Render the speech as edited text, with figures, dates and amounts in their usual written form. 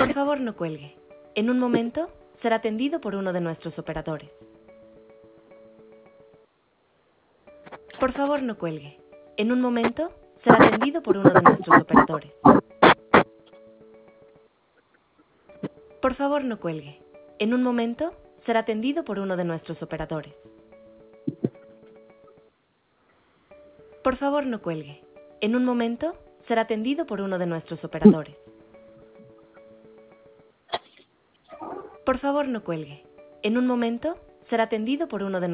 Por favor, no cuelgue. En un momento será atendido por uno de nuestros operadores. Por favor, no cuelgue. En un momento será atendido por uno de nuestros operadores. Por favor, no cuelgue. En un momento será atendido por uno de nuestros operadores. Por favor, no cuelgue. En un momento será atendido por uno de nuestros operadores. Por favor, no cuelgue. En un momento será atendido por uno de